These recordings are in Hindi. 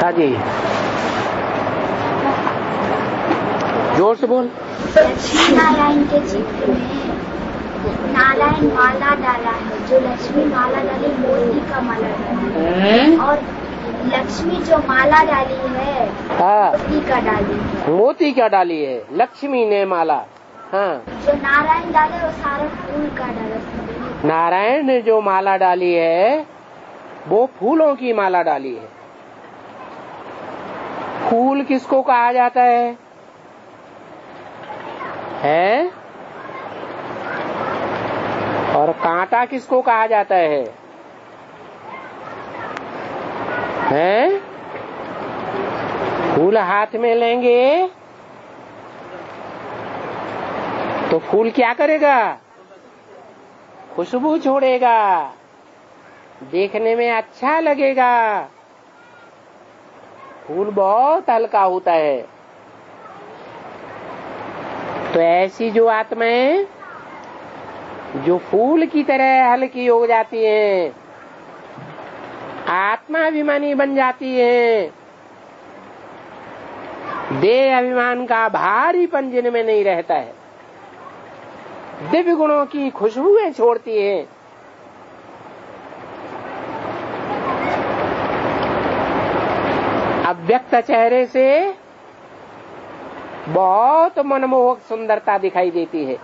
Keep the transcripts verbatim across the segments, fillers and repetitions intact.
हाँ जी, जोर से बोल। लक्ष्मी नारायण के चित्र में नारायण माला डाला है, जो लक्ष्मी माला डाली मोती का माला डाली है, और लक्ष्मी जो माला डाली है हाँ, मोती का डाली है। मोती क्या डाली है? लक्ष्मी ने माला। हाँ, जो नारायण डाले वो सारा फूल का डाला। नारायण ने जो माला डाली है वो फूलों की माला डाली है। फूल किसको कहा जाता है? है? और कांटा किसको कहा जाता है? हैं? फूल हाथ में लेंगे तो फूल क्या करेगा? खुशबू छोड़ेगा, देखने में अच्छा लगेगा। फूल बहुत हल्का होता है। तो ऐसी जो आत्माएं जो फूल की तरह हल्की हो जाती हैं, आत्माभिमानी बन जाती हैं, देह अभिमान का भारीपन जिनमें नहीं रहता है, दिव्य गुणों की खुशबुएं छोड़ती हैं, अव्यक्त चेहरे से बहुत मनमोहक सुंदरता दिखाई देती है।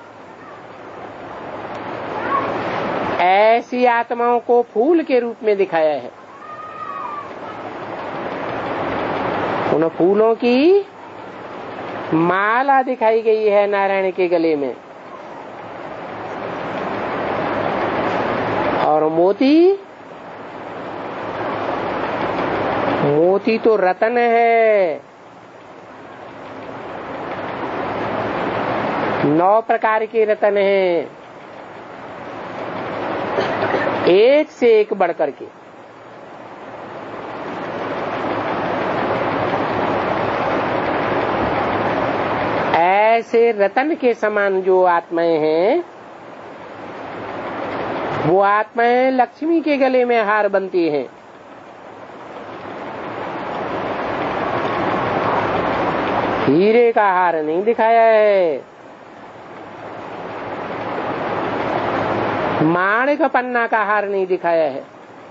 ऐसी आत्माओं को फूल के रूप में दिखाया है। उन फूलों की माला दिखाई गई है नारायण के गले में। और मोती, मोती तो रतन है। नौ प्रकार के रतन हैं, एक से एक बढ़कर के। ऐसे रतन के समान जो आत्माएं हैं, वो आत्माएं लक्ष्मी के गले में हार बनती हैं। हीरे का हार नहीं दिखाया है, माणिक पन्ना का हार नहीं दिखाया है,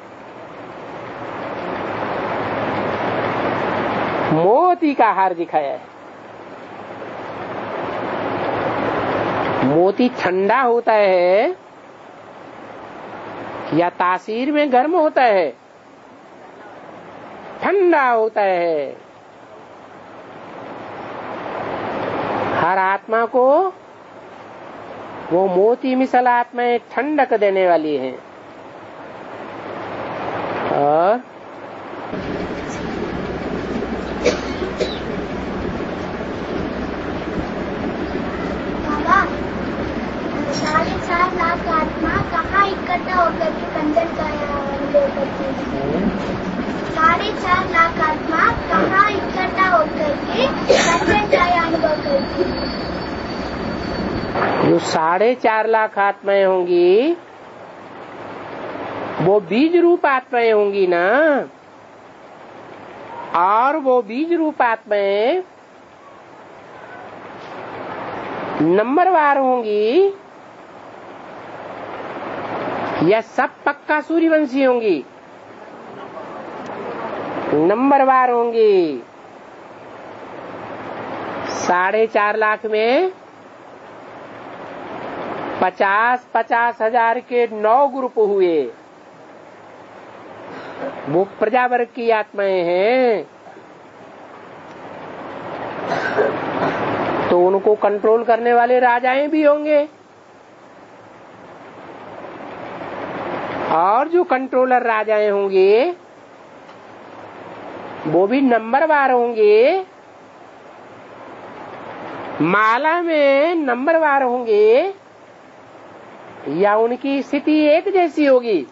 मोती का हार दिखाया है। मोती ठंडा होता है या तासीर में गर्म होता है? ठंडा होता है। हर आत्मा को वो मोती मिसल आत्माएं ठंडक देने वाली हैं। और बाबा, साढ़े चार लाख आत्मा कहाँ इकट्ठा होकर के कंचन का अनुभव करती है? साढ़े चार लाख आत्मा कहाँ इकट्ठा होकर के कंचन का अनुभव करती है? जो साढ़े चार लाख आत्माएं होंगी वो बीज रूप आत्माएं होंगी ना। और वो बीज रूप आत्माएं नंबरवार होंगी या सब पक्का सूर्यवंशी होंगी? नंबरवार होंगी। साढ़े चार लाख में पचास पचास हजार के नौ ग्रुप हुए। वो प्रजावर्ग की आत्माएं हैं, तो उनको कंट्रोल करने वाले राजाएं भी होंगे। और जो कंट्रोलर राजाएं होंगे वो भी नंबरवार होंगे, माला में नंबरवार होंगे, या उनकी स्थिति एक जैसी होगी?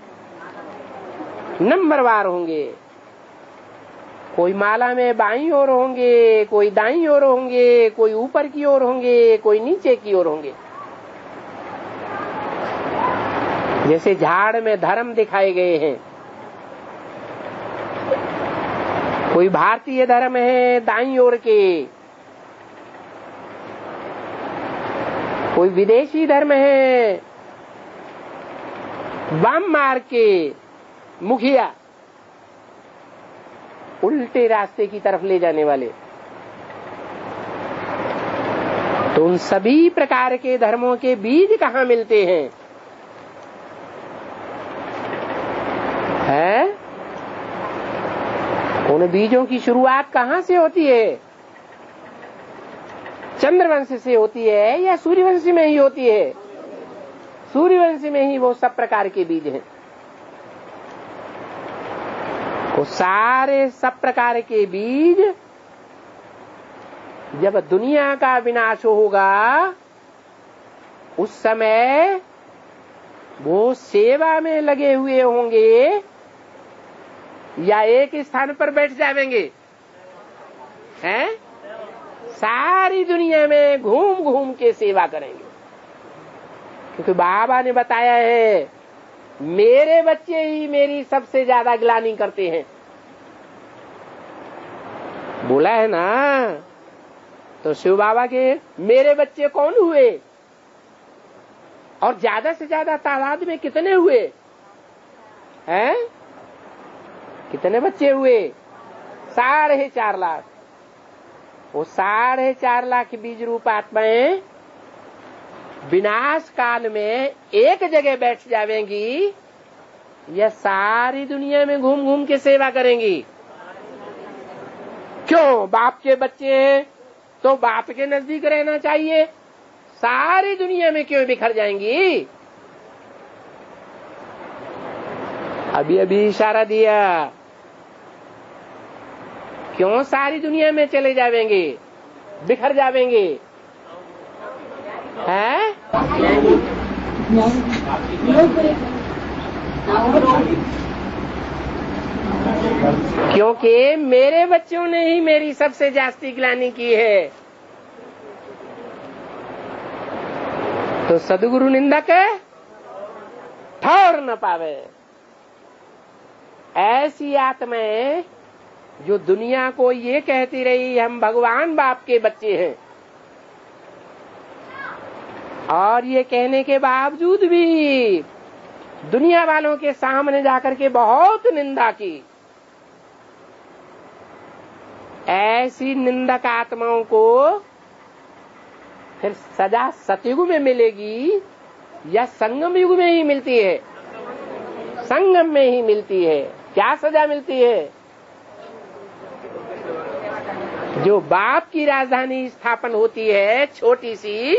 नंबरवार होंगे। कोई माला में बाईं ओर होंगे, कोई दाईं ओर होंगे, कोई ऊपर की ओर होंगे, कोई नीचे की ओर होंगे। जैसे झाड़ में धर्म दिखाए गए हैं, कोई भारतीय धर्म है दाईं ओर के, कोई विदेशी धर्म है वाम मार्ग के मुखिया, उल्टे रास्ते की तरफ ले जाने वाले। तो उन सभी प्रकार के धर्मों के बीज कहाँ मिलते हैं? है? उन बीजों की शुरुआत कहाँ से होती है? चंद्रवंश से होती है या सूर्यवंश में ही होती है? सूर्यवंश में ही वो सब प्रकार के बीज हैं। वो सारे सब प्रकार के बीज जब दुनिया का विनाश होगा उस समय वो सेवा में लगे हुए होंगे या एक स्थान पर बैठ जाएंगे? हैं? सारी दुनिया में घूम घूम के सेवा करेंगे, क्योंकि बाबा ने बताया है मेरे बच्चे ही मेरी सबसे ज्यादा ग्लानि करते हैं। बोला है ना? तो शिव बाबा के मेरे बच्चे कौन हुए और ज्यादा से ज्यादा तादाद में कितने हुए हैं? कितने बच्चे हुए? साढ़े चार लाख। वो साढ़े चार लाख बीज रूप आत्माएं विनाश काल में एक जगह बैठ जावेंगी या सारी दुनिया में घूम घूम के सेवा करेंगी? क्यों? बाप के बच्चे हैं तो बाप के नजदीक रहना चाहिए, सारी दुनिया में क्यों बिखर जाएंगी? अभी अभी इशारा दिया, क्यों सारी दुनिया में चले जावेंगे, बिखर जावेंगे? हैं? क्योंकि मेरे बच्चों ने ही मेरी सबसे जास्ती ग्लानि की है। तो सदगुरु निंदक ठौर न पावे। ऐसी आत्माएं जो दुनिया को ये कहती रही हम भगवान बाप के बच्चे हैं, और ये कहने के बावजूद भी दुनिया वालों के सामने जाकर के बहुत निंदा की, ऐसी निंदक आत्माओं को फिर सजा सतयुग में मिलेगी या संगम युग में ही मिलती है? संगम में ही मिलती है। क्या सजा मिलती है? जो बाप की राजधानी स्थापन होती है छोटी सी,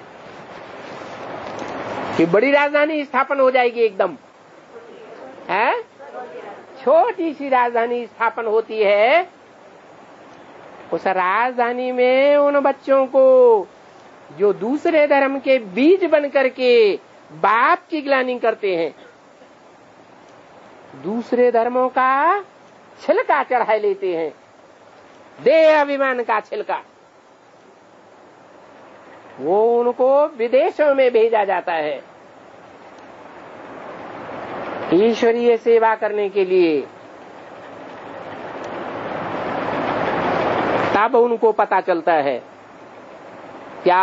कि बड़ी राजधानी स्थापन हो जाएगी एकदम, है? छोटी सी राजधानी स्थापन होती है। उस राजधानी में उन बच्चों को जो दूसरे धर्म के बीज बन करके बाप की ग्लानि करते हैं, दूसरे धर्मों का छिलका चढ़ा लेते हैं, देह अभिमान का छिलका, वो उनको विदेशों में भेजा जाता है ईश्वरीय सेवा करने के लिए। तब उनको पता चलता है क्या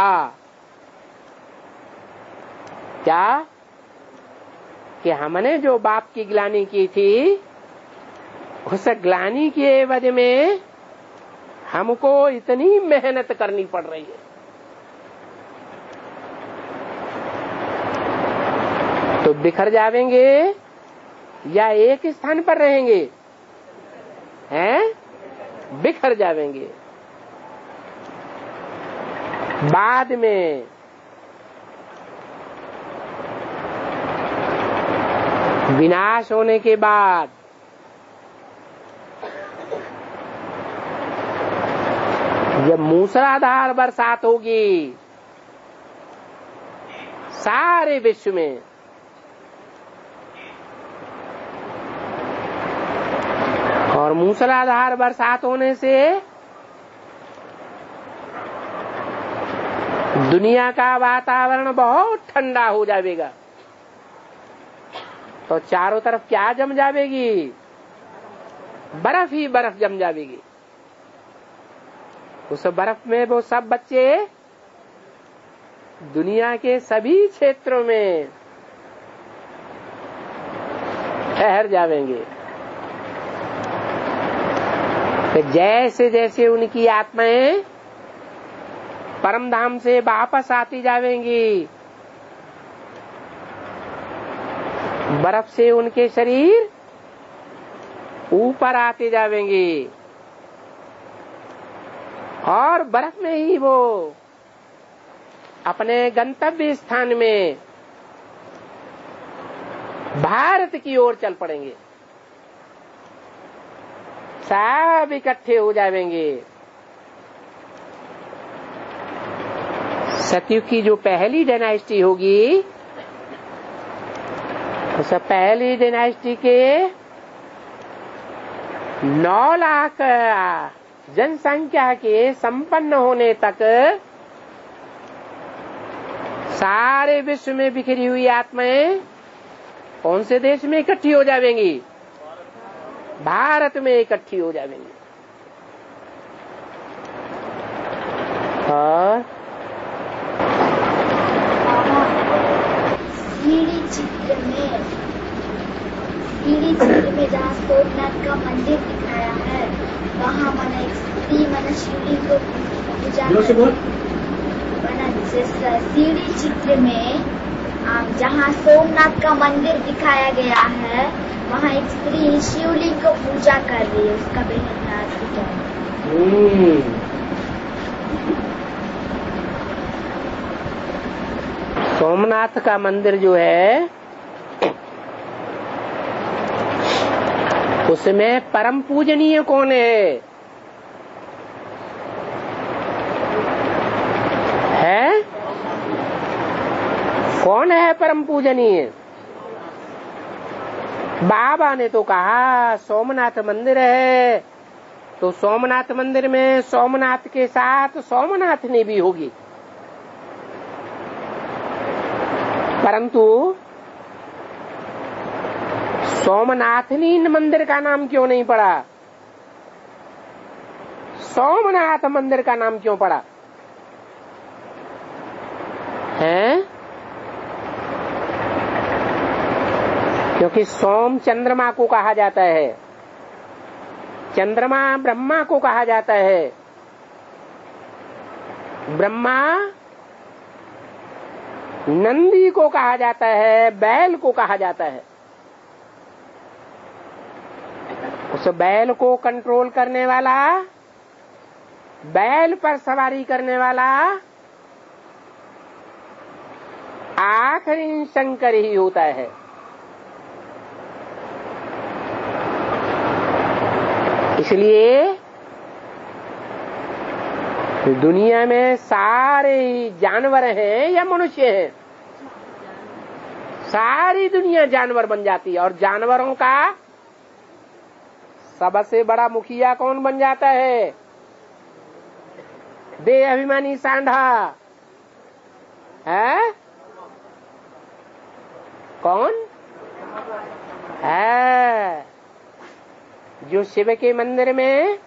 क्या कि हमने जो बाप की ग्लानि की थी, उस ग्लानि के एवज में हमको इतनी मेहनत करनी पड़ रही है। तो बिखर जावेंगे या एक स्थान पर रहेंगे? हैं? बिखर जावेंगे। बाद में विनाश होने के बाद जब मूसलाधार बरसात होगी सारे विश्व में, और मूसलाधार बरसात होने से दुनिया का वातावरण बहुत ठंडा हो जाएगा, तो चारों तरफ क्या जम जाएगी? बर्फ ही बर्फ जम जाएगी। उस बर्फ में वो सब बच्चे दुनिया के सभी क्षेत्रों में ठहर जाएंगे। तो जैसे जैसे उनकी आत्माएं परम धाम से वापस आती जाएंगी, बर्फ से उनके शरीर ऊपर आते जाएंगे और बर्फ में ही वो अपने गंतव्य स्थान में भारत की ओर चल पड़ेंगे। सब इकट्ठे हो जाएंगे। सतयुग की जो पहली डायनेस्टी होगी, उस पहली डायनेस्टी के नौ लाख जनसंख्या के संपन्न होने तक सारे विश्व में बिखरी हुई आत्माएं कौन से देश में इकट्ठी हो जाएंगी? भारत में इकट्ठी हो जाएंगी। और सीढ़ी चित्र में सीढ़ी चित्र में जहाँ सोमनाथ का मंदिर दिखाया है, वहाँ मन एक स्त्री मन शिवलिंग को पूजा सीढ़ी चित्र में जहाँ सोमनाथ का मंदिर दिखाया गया है, वहाँ एक स्त्री शिवलिंग को पूजा कर रही है। उसका बेहद सोमनाथ का मंदिर जो है, उसमें परम पूजनीय कौन है? है कौन है परम पूजनीय? बाबा ने तो कहा सोमनाथ मंदिर है, तो सोमनाथ मंदिर में सोमनाथ के साथ सोमनाथनी भी होगी। परंतु सोमनाथनी मंदिर का नाम क्यों नहीं पड़ा? सोमनाथ मंदिर का नाम क्यों पड़ा है? क्योंकि सोम चंद्रमा को कहा जाता है, चंद्रमा ब्रह्मा को कहा जाता है, ब्रह्मा नंदी को कहा जाता है, बैल को कहा जाता है। उस बैल को कंट्रोल करने वाला, बैल पर सवारी करने वाला आखिरी शंकर ही होता है। इसलिए दुनिया में सारे जानवर हैं या मनुष्य हैं, सारी दुनिया जानवर बन जाती है। और जानवरों का सबसे बड़ा मुखिया कौन बन जाता है? देह अभिमानी सांडा है। कौन है? जो शिव के मंदिर में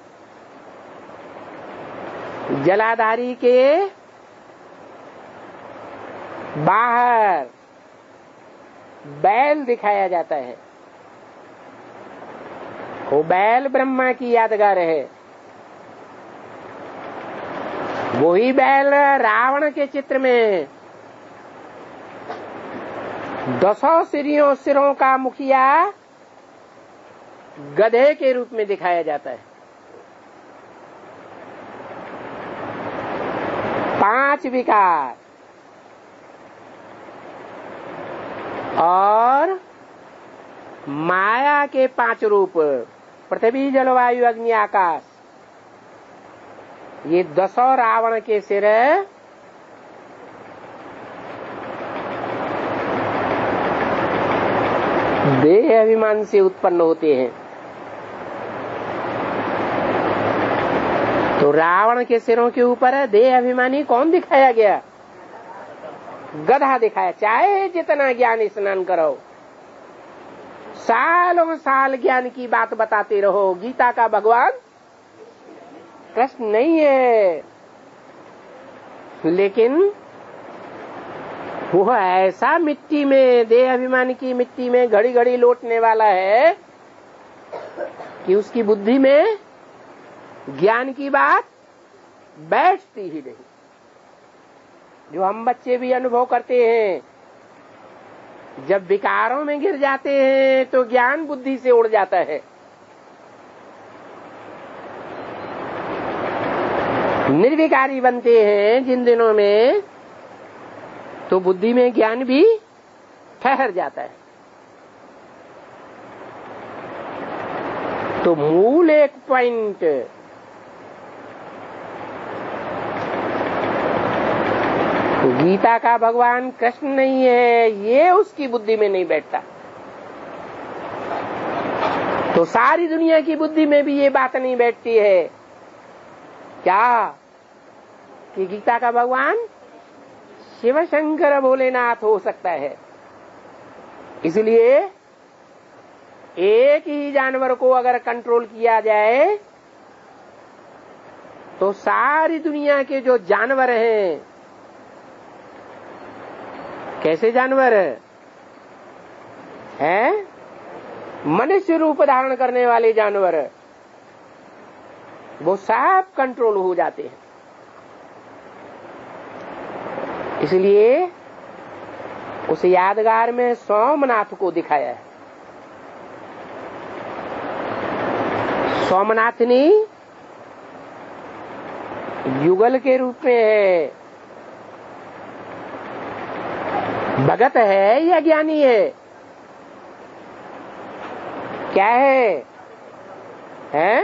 जलाधारी के बाहर बैल दिखाया जाता है, वो बैल ब्रह्मा की यादगार है। वही बैल रावण के चित्र में दसों सिरों सिरों का मुखिया गधे के रूप में दिखाया जाता है। पांच विकार और माया के पांच रूप, पृथ्वी जलवायु अग्नि आकाश, ये दसों रावण के सिर देह अभिमान से उत्पन्न होते हैं। तो रावण के सिरों के ऊपर देह अभिमानी कौन दिखाया गया? गधा दिखाया। चाहे जितना ज्ञान स्नान करो, सालों साल ज्ञान की बात बताते रहो, गीता का भगवान कृष्ण नहीं है, लेकिन वो ऐसा मिट्टी में, देह अभिमान की मिट्टी में घड़ी घड़ी लौटने वाला है कि उसकी बुद्धि में ज्ञान की बात बैठती ही नहीं। जो हम बच्चे भी अनुभव करते हैं, जब विकारों में गिर जाते हैं तो ज्ञान बुद्धि से उड़ जाता है। निर्विकारी बनते हैं जिन दिनों में, तो बुद्धि में ज्ञान भी ठहर जाता है। तो मूल एक पॉइंट, गीता का भगवान कृष्ण नहीं है, ये उसकी बुद्धि में नहीं बैठता। तो सारी दुनिया की बुद्धि में भी ये बात नहीं बैठती है क्या कि गीता का भगवान शिव शंकर भोलेनाथ हो सकता है। इसलिए एक ही जानवर को अगर कंट्रोल किया जाए तो सारी दुनिया के जो जानवर हैं, कैसे जानवर हैं? मनुष्य रूप धारण करने वाले जानवर, वो सब कंट्रोल हो जाते हैं। इसलिए उस यादगार में सोमनाथ को दिखाया है। सोमनाथनी युगल के रूप में है, भगत है या ज्ञानी है? क्या है? हैं?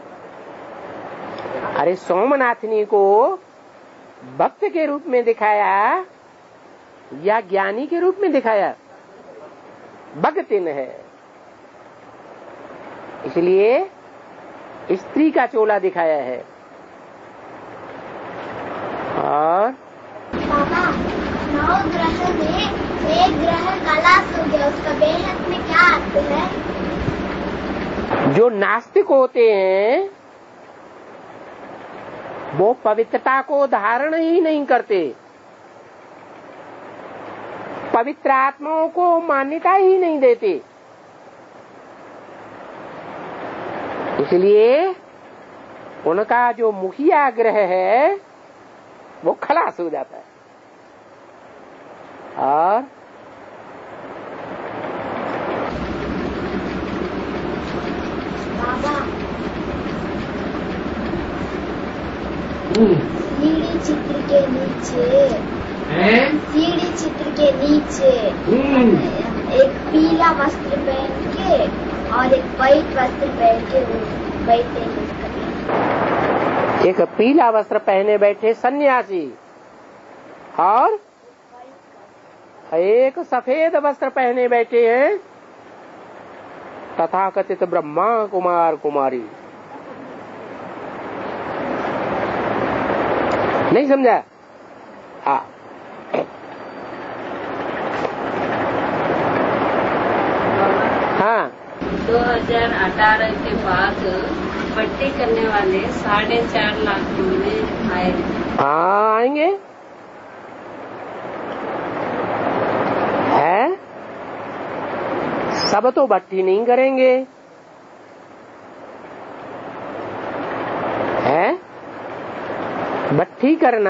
अरे सोमनाथनी को भक्त के रूप में दिखाया या ज्ञानी के रूप में दिखाया? भगतिन है। इसलिए स्त्री का चोला दिखाया है। और बाबा, नौ ग्रह में एक ग्रह कैलाश हो गया, उसका बेहद में क्या अर्थ है? जो नास्तिक होते हैं वो पवित्रता को धारण ही नहीं करते, पवित्र आत्माओं को मान्यता ही नहीं देते। इसलिए उनका जो मुखिया ग्रह है वो खलास हो जाता है। और बाबा, सीढ़ी चित्र के नीचे सीढ़ी चित्र के नीचे एक पीला वस्त्र पहन के और एक व्हाइट वस्त्र पहन के बैठे हैं। एक पीला वस्त्र पहने बैठे सन्यासी और एक सफेद वस्त्र पहने बैठे हैं तथाकथित ब्रह्मा कुमार कुमारी। नहीं समझा? हाँ, हाँ। दो हज़ार अठारह के बाद पट्टी करने वाले साढ़े चार लाख में आए। हाँ, आएंगे। है सब तो भट्टी नहीं करेंगे, है भट्टी करना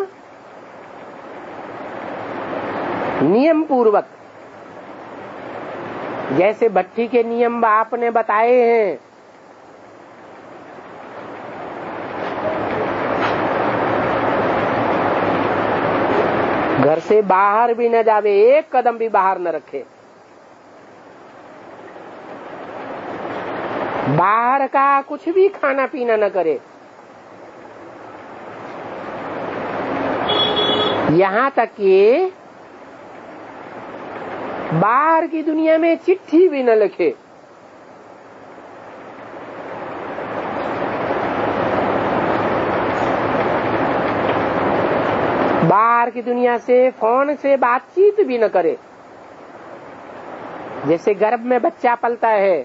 नियम पूर्वक, जैसे भट्टी के नियम आपने बताए हैं। घर से बाहर भी न जावे, एक कदम भी बाहर न रखे, बाहर का कुछ भी खाना पीना न करे, यहाँ तक कि बाहर की दुनिया में चिट्ठी भी न लिखे। बाहर की दुनिया से फोन से बातचीत भी न करे। जैसे गर्भ में बच्चा पलता है,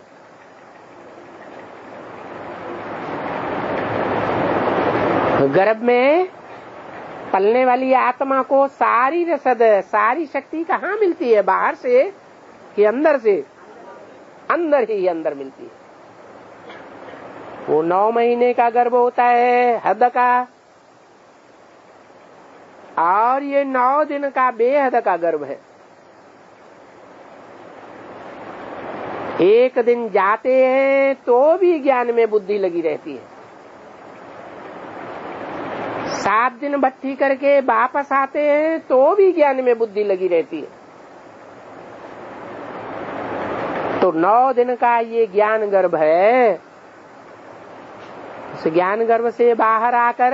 गर्भ में पलने वाली आत्मा को सारी रसद, सारी शक्ति कहाँ मिलती है? बाहर से कि अंदर से? अंदर ही अंदर मिलती है। वो नौ महीने का गर्भ होता है हद का, और ये नौ दिन का बेहद का गर्भ है। एक दिन जाते हैं तो भी ज्ञान में बुद्धि लगी रहती है, सात दिन भट्टी करके वापस आते हैं तो भी ज्ञान में बुद्धि लगी रहती है। तो नौ दिन का ये ज्ञान गर्भ है। उस ज्ञान गर्भ से बाहर आकर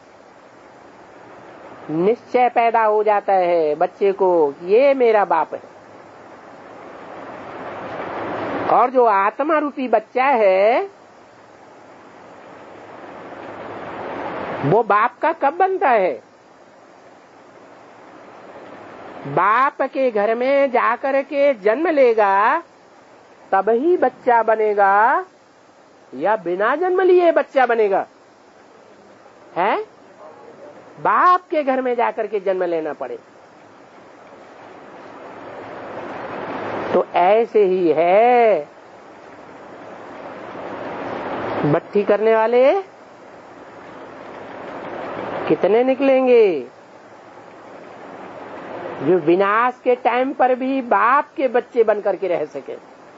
निश्चय पैदा हो जाता है बच्चे को, ये मेरा बाप है। और जो आत्मा रूपी बच्चा है वो बाप का कब बनता है? बाप के घर में जाकर के जन्म लेगा तब ही बच्चा बनेगा, या बिना जन्म लिए बच्चा बनेगा? है बाप के घर में जाकर के जन्म लेना पड़े। तो ऐसे ही है भट्टी करने वाले कितने निकलेंगे जो विनाश के टाइम पर भी बाप के बच्चे बनकर के रह सके।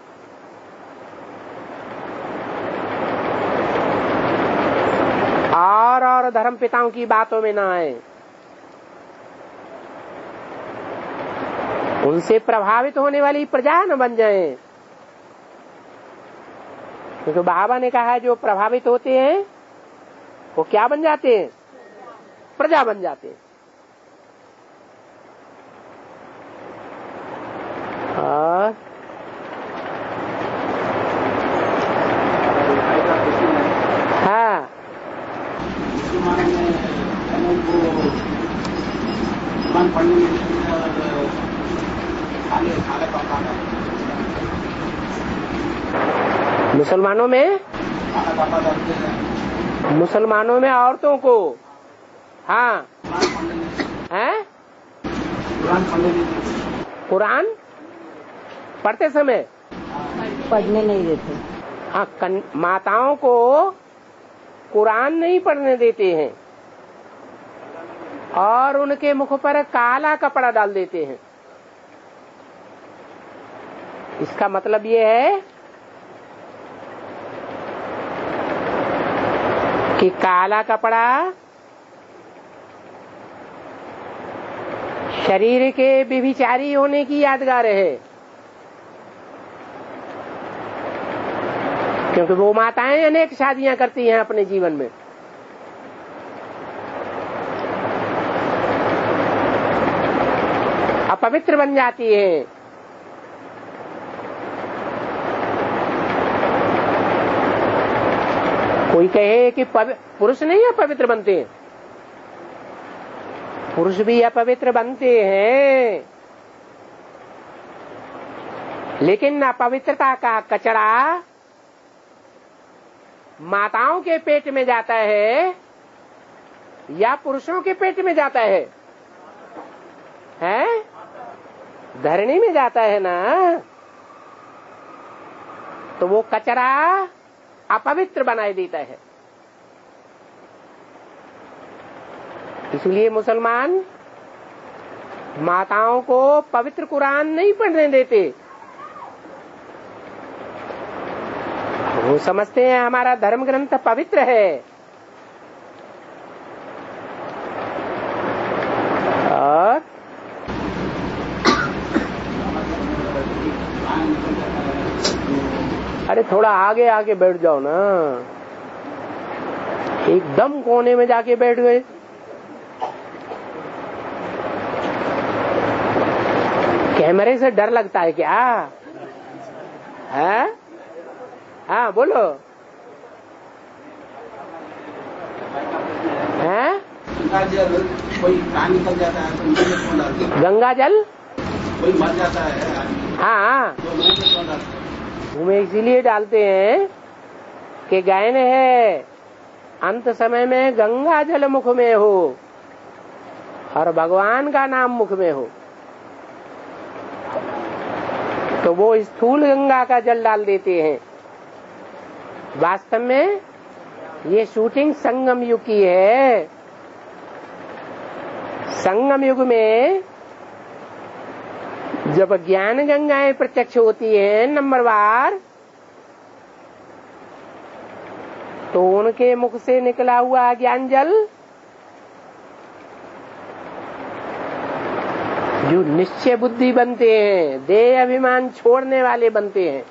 और और धर्म पिताओं की बातों में ना आए, उनसे प्रभावित होने वाली प्रजा न बन जाए। क्योंकि बाबा ने कहा है जो प्रभावित होते हैं वो क्या बन जाते हैं? प्रजा बन जाते हैं। और हाँ मुसलमानों में मुसलमानों में औरतों को हाँ हैं कुरान पढ़ते समय पढ़ने नहीं देते। हाँ, माताओं को कुरान नहीं पढ़ने देते हैं और उनके मुख पर काला कपड़ा डाल देते हैं। इसका मतलब ये है कि काला कपड़ा शरीर के व्यभिचारी होने की यादगार है, क्योंकि वो माताएं अनेक शादियां करती हैं अपने जीवन में। अपवित्र बन जाती है। कोई कहे कि पुरुष नहीं अपवित्र बनते हैं, पुरुष भी अपवित्र बनते हैं, लेकिन अपवित्रता का कचरा माताओं के पेट में जाता है या पुरुषों के पेट में जाता है? हैं? धरणी में जाता है ना। तो वो कचरा अपवित्र बनाए देता है। इसलिए मुसलमान माताओं को पवित्र कुरान नहीं पढ़ने देते। वो समझते हैं हमारा धर्म ग्रंथ पवित्र है। और अरे थोड़ा आगे आके बैठ जाओ ना, एकदम कोने में जाके बैठ गए। कैमरे से डर लगता है क्या? है? हाँ बोलो। हैं? गंगा जल कोई प्राणी निकल जाता है तो गंगा जल गंगा जल कोई मर जाता है हाँ, मुंह में इसीलिए डालते हैं कि गायन है अंत समय में गंगा जल मुख में हो और भगवान का नाम मुख में हो, तो वो स्थूल गंगा का जल डाल देते हैं। वास्तव में ये शूटिंग संगम युग की है। संगम युग में जब ज्ञान गंगाएं प्रत्यक्ष होती हैं नंबरवार, तो उनके मुख से निकला हुआ ज्ञान जल जो निश्चय बुद्धि बनते हैं, देह अभिमान छोड़ने वाले बनते हैं।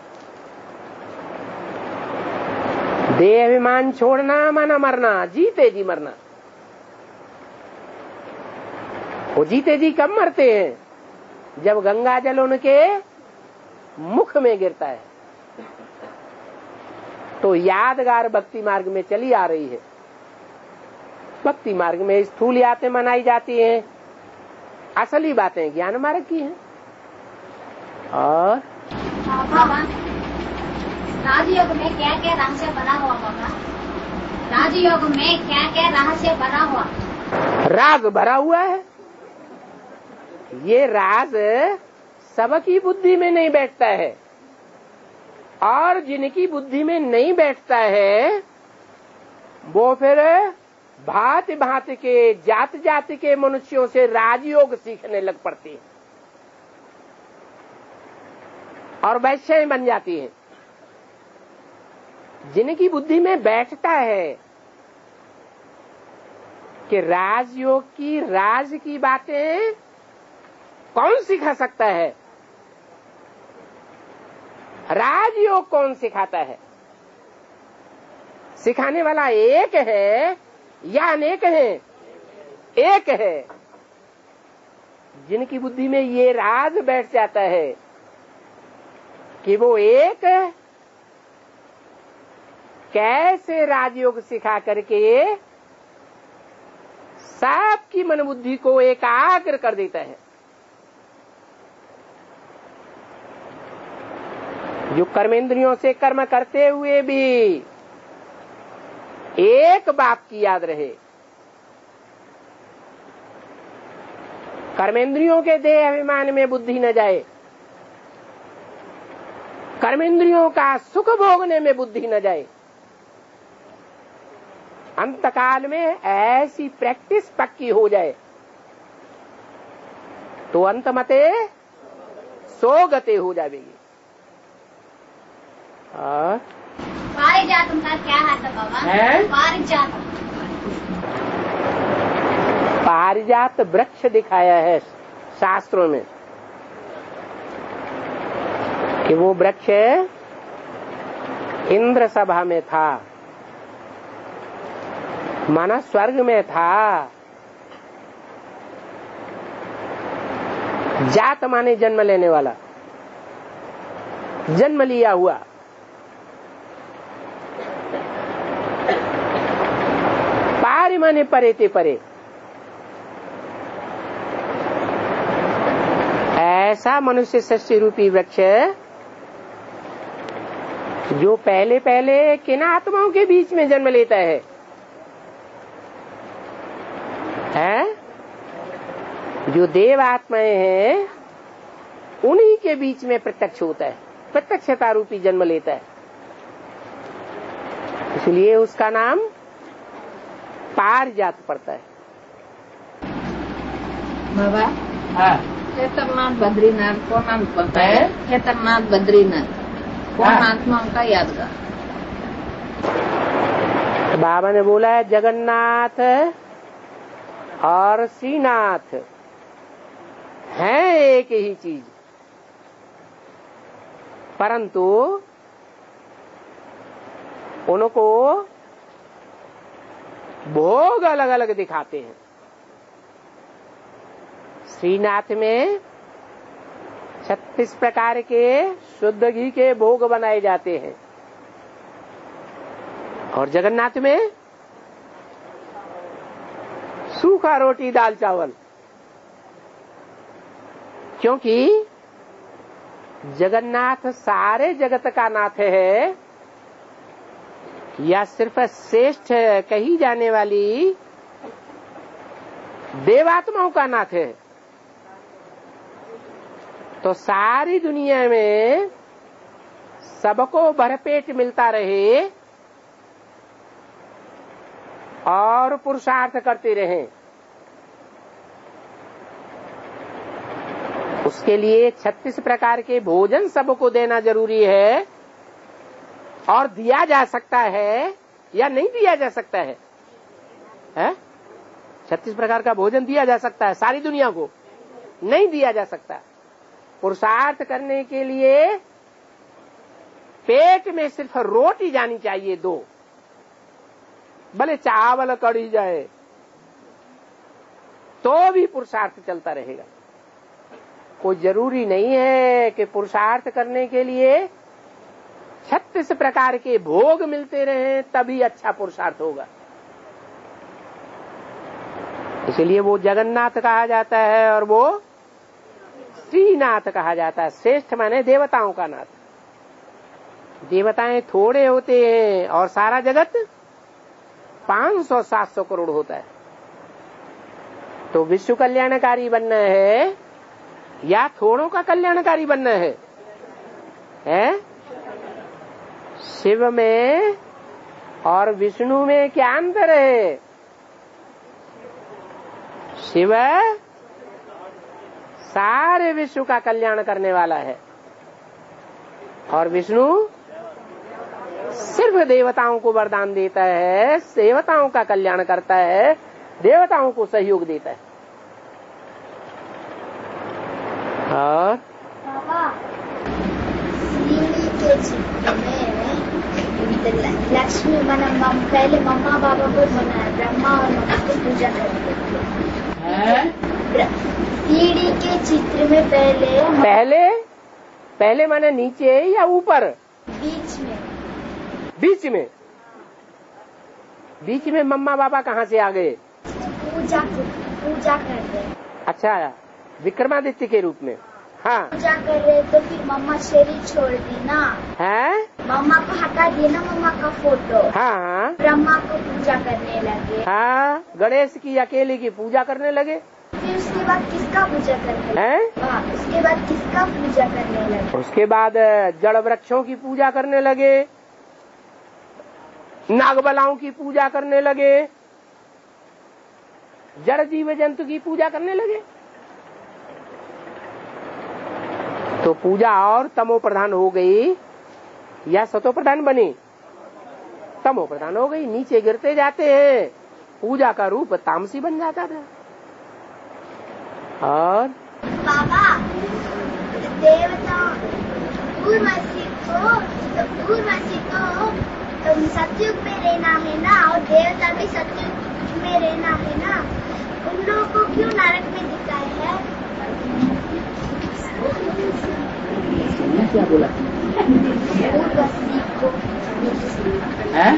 देह अभिमान छोड़ना माना मरना, जीते जी मरना। वो जीते जी कब मरते हैं? जब गंगा जल उनके मुख में गिरता है। तो यादगार भक्ति मार्ग में चली आ रही है। भक्ति मार्ग में स्थूल यादें मनाई जाती हैं, असली बातें ज्ञान मार्ग की हैं। और राजयोग में क्या क्या रहस्य बना हुआ बाबा? राजयोग में क्या क्या रहस्य बना हुआ? राज भरा हुआ है। ये राज सबकी बुद्धि में नहीं बैठता है, और जिनकी बुद्धि में नहीं बैठता है वो फिर भांति भांति के जात जाति के मनुष्यों से राजयोग सीखने लग पड़ती है और वैश्य बन जाती है। जिनकी बुद्धि में बैठता है कि राजयोग की राज की बातें कौन सिखा सकता है, राजयोग कौन सिखाता है? सिखाने वाला एक है या अनेक है? एक है। जिनकी बुद्धि में ये राज बैठ जाता है कि वो एक कैसे राजयोग सिखा करके सबकी मन बुद्धि को एकाग्र कर देता है। जो कर्मेंद्रियों से कर्म करते हुए भी एक बात की याद रहे, कर्मेंद्रियों के देह अभिमान में बुद्धि न जाए, कर्मेंद्रियों का सुख भोगने में बुद्धि न जाए। अंतकाल में ऐसी प्रैक्टिस पक्की हो जाए तो अंतमते सोगते हो जाएगी। पारिजात का क्या है बाबा? पारिजात पारिजात वृक्ष दिखाया है शास्त्रों में कि वो वृक्ष इंद्र सभा में था, माना स्वर्ग में था। जात माने जन्म लेने वाला, जन्म लिया हुआ। पारि माने परे ते परे। ऐसा मनुष्य सृष्टि रूपी वृक्ष जो पहले पहले किन आत्माओं के बीच में जन्म लेता है, है? जो देव आत्माएं हैं उन्हीं के बीच में प्रत्यक्ष होता है, प्रत्यक्षता रूपी जन्म लेता है। इसलिए उसका नाम पारिजात पड़ता है। बाबा, हाँ। केदारनाथ बद्रीनाथ कौन नाम पड़ता है? केदारनाथ बद्रीनाथ कौन आत्माओं का यादगार? बाबा ने बोला है जगन्नाथ और श्रीनाथ हैं एक ही चीज, परंतु उनको भोग अलग अलग दिखाते हैं। श्रीनाथ में छत्तीस प्रकार के शुद्ध घी के भोग बनाए जाते हैं और जगन्नाथ में सूखा रोटी दाल चावल, क्योंकि जगन्नाथ सारे जगत का नाथ है या सिर्फ श्रेष्ठ कही जाने वाली देवात्माओं का नाथ है? तो सारी दुनिया में सबको भरपेट मिलता रहे और पुरुषार्थ करते रहें, उसके लिए छत्तीस प्रकार के भोजन सबको देना जरूरी है। और दिया जा सकता है या नहीं दिया जा सकता है? है? छत्तीस प्रकार का भोजन दिया जा सकता है, सारी दुनिया को नहीं दिया जा सकता। पुरुषार्थ करने के लिए पेट में सिर्फ रोटी जानी चाहिए, दो, भले चावल कड़ी जाए तो भी पुरुषार्थ चलता रहेगा। कोई जरूरी नहीं है कि पुरुषार्थ करने के लिए छत्तीस प्रकार के भोग मिलते रहे तभी अच्छा पुरुषार्थ होगा। इसलिए वो जगन्नाथ कहा जाता है और वो श्रीनाथ कहा जाता है। श्रेष्ठ माने देवताओं का नाथ। देवताएं थोड़े होते हैं और सारा जगत पांच सौ सात सौ करोड़ होता है। तो विश्व कल्याणकारी बनना है या थोड़ों का कल्याणकारी बनना है? है? शिव में और विष्णु में क्या अंतर है? शिव सारे विश्व का कल्याण करने वाला है और विष्णु सिर्फ देवताओं को वरदान देता है, देवताओं का कल्याण करता है, देवताओं को सहयोग देता है। और बाबा, सीढ़ी के चित्र में लक्ष्मी बना, पहले मम्मा बाबा को बनाया, ब्रह्मा और मम्मा को पूजा करते थे। सीढ़ी के चित्र में पहले पहले पहले माने नीचे या ऊपर? बीच में। बीच में बीच में मम्मा बाबा कहाँ से आ गए? पूजा पूजा कर रहे। अच्छा, विक्रमादित्य के रूप में। हाँ, पूजा कर रहे तो फिर मम्मा शरीर छोड़ दी ना, है? मम्मा को हटा दिया ना, मम्मा का फोटो। हाँ हाँ, ब्रह्मा को पूजा करने लगे। हाँ, गणेश की अकेले की पूजा करने लगे। फिर उसके बाद किसका पूजा करने लगे? हैं? हाँ, उसके बाद किसका पूजा करने लगे? उसके बाद जड़ वृक्षों की पूजा करने लगे, नागबलाओं की पूजा करने लगे, जड़ जीव जंतु की पूजा करने लगे। तो पूजा और तमो प्रधान हो गई या सतो प्रधान बनी? तमो प्रधान हो गई। नीचे गिरते जाते हैं, पूजा का रूप तामसी बन जाता था। और बाबा, देवता उर्वशी को उर्वशी को सतयुग में रहना है ना, और देवता भी सतयुग में रहना है ना, उन लोगों को क्यों नरक में दिखाया है? क्या बोला? उर्वशी को है?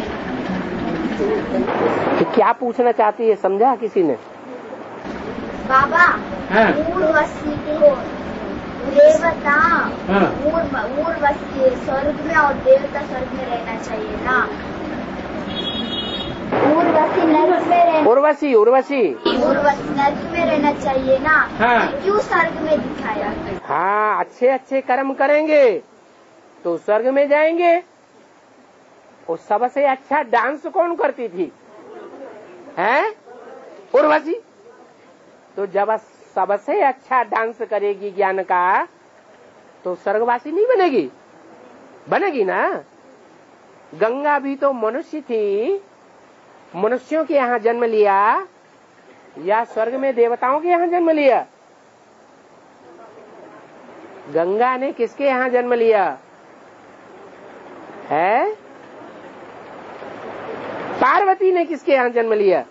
तो क्या पूछना चाहती है, समझा किसी ने? बाबा, हाँ। उर्वशी को देवता, हाँ। उर्वशी स्वर्ग में और देवता स्वर्ग में रहना चाहिए ना। उर्वशी नरक में रहना, उर्वशी उर्वशी उर्वशी नरक में रहना चाहिए ना। हाँ। क्यों स्वर्ग में दिखाया? हाँ, अच्छे अच्छे कर्म करेंगे तो स्वर्ग में जाएंगे। और सबसे अच्छा डांस कौन करती थी? हैं? उर्वशी। तो जब सबसे अच्छा डांस करेगी ज्ञान का तो स्वर्गवासी नहीं बनेगी? बनेगी ना। गंगा भी तो मनुष्य थी, मनुष्यों के यहाँ जन्म लिया या स्वर्ग में देवताओं के यहाँ जन्म लिया? गंगा ने किसके यहाँ जन्म लिया है? पार्वती ने किसके यहाँ जन्म लिया?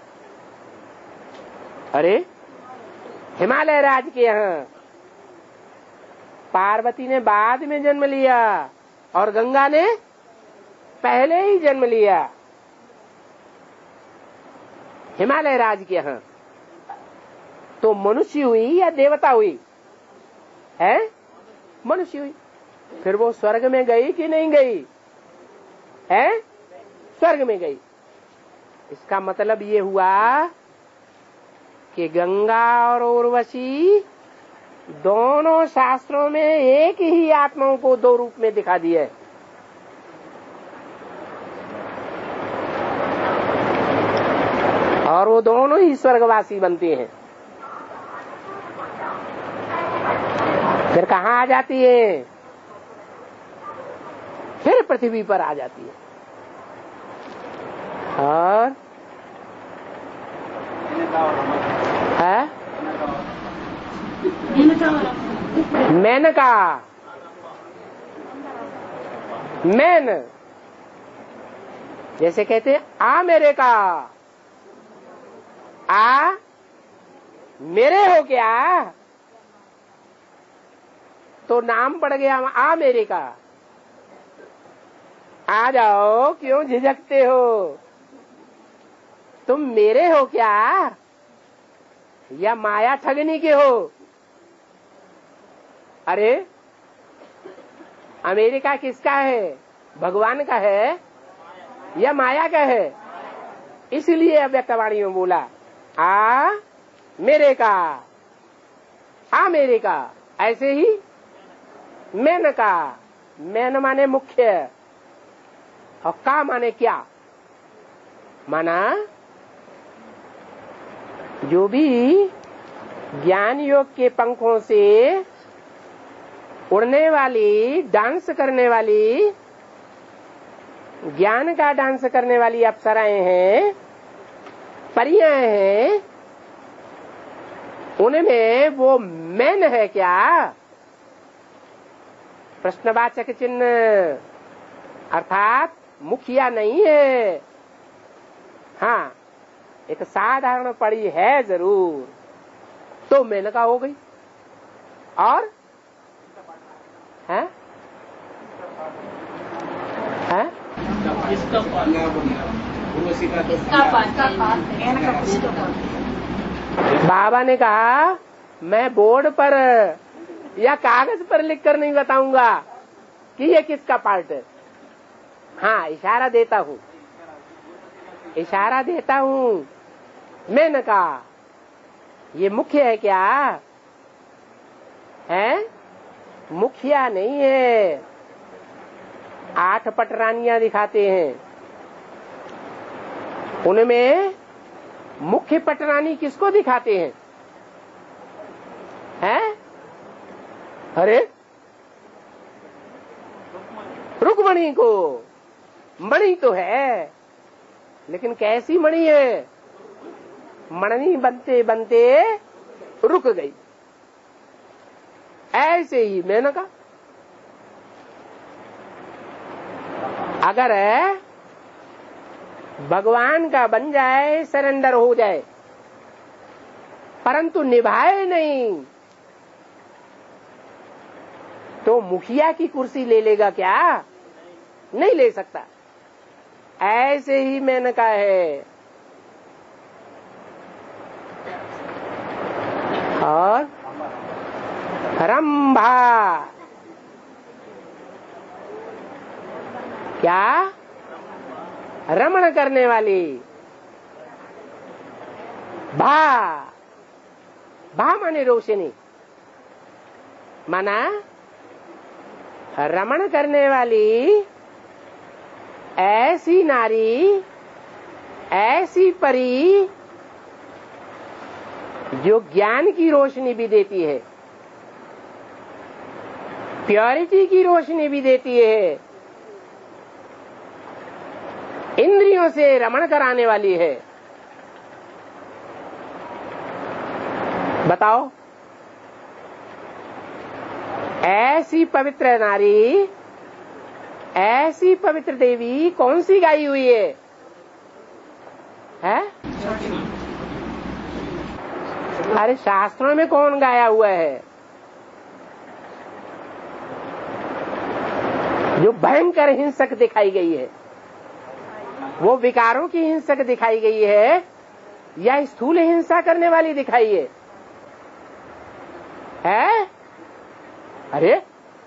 अरे, हिमालय राज के यहाँ। पार्वती ने बाद में जन्म लिया और गंगा ने पहले ही जन्म लिया हिमालय राज के यहाँ। तो मनुष्य हुई या देवता हुई? है? मनुष्य हुई। फिर वो स्वर्ग में गई कि नहीं गई? है, स्वर्ग में गई। इसका मतलब ये हुआ कि गंगा और उर्वशी दोनों शास्त्रों में एक ही आत्माओं को दो रूप में दिखा दिया है। और वो दोनों ही स्वर्गवासी बनते हैं। फिर कहाँ आ जाती है? फिर पृथ्वी पर आ जाती है। और है मेनका, मैन, जैसे कहते हैं आ मेरे का, आ मेरे हो क्या, तो नाम पड़ गया आ मेरे का। आ जाओ, क्यों झिझकते हो? तुम मेरे हो क्या या माया ठगनी के हो? अरे अमेरिका किसका है? भगवान का है या माया का है? इसलिए अव्यक्तवाणी में बोला आ मेरे का, आ मेरे का। ऐसे ही मैन का, मैन माने मुख्य और का माने क्या? माना जो भी ज्ञान योग के पंखों से उड़ने वाली, डांस करने वाली, ज्ञान का डांस करने वाली अप्सराएं हैं, परियां हैं, उनमें वो मैन है क्या? प्रश्नवाचक चिन्ह, अर्थात मुखिया नहीं है। हाँ, एक साधारण पड़ी है जरूर, तो मेनका हो गई। और है है इसका बाबा ने कहा मैं बोर्ड पर या कागज पर लिखकर नहीं बताऊंगा कि ये किसका पार्ट है। हाँ, इशारा देता हूँ, इशारा देता हूँ। मैंने कहा ये मुख्य है क्या? है मुखिया नहीं है। आठ पटरानियां दिखाते हैं, उनमें मुख्य पटरानी किसको दिखाते हैं? हैं? अरे रुक्मणी को। मणि तो है, लेकिन कैसी मणि है? मणि बनते बनते रुक गई। ऐसे ही मेनका, अगर भगवान का बन जाए, सरेंडर हो जाए, परंतु निभाए नहीं, तो मुखिया की कुर्सी ले लेगा क्या? नहीं ले सकता। ऐसे ही मेनका है। और रंभा, क्या? रमण करने वाली। भा, भा माने रोशनी, माना रमण करने वाली ऐसी नारी, ऐसी परी जो ज्ञान की रोशनी भी देती है, प्योरिटी की रोशनी भी देती है, इंद्रियों से रमण कराने वाली है। बताओ, ऐसी पवित्र नारी, ऐसी पवित्र देवी कौन सी गाई हुई है? है? अरे शास्त्रों में कौन गाया हुआ है? जो भयंकर हिंसक दिखाई गई है, वो विकारों की हिंसक दिखाई गई है या स्थूल हिंसा करने वाली दिखाई है? है? अरे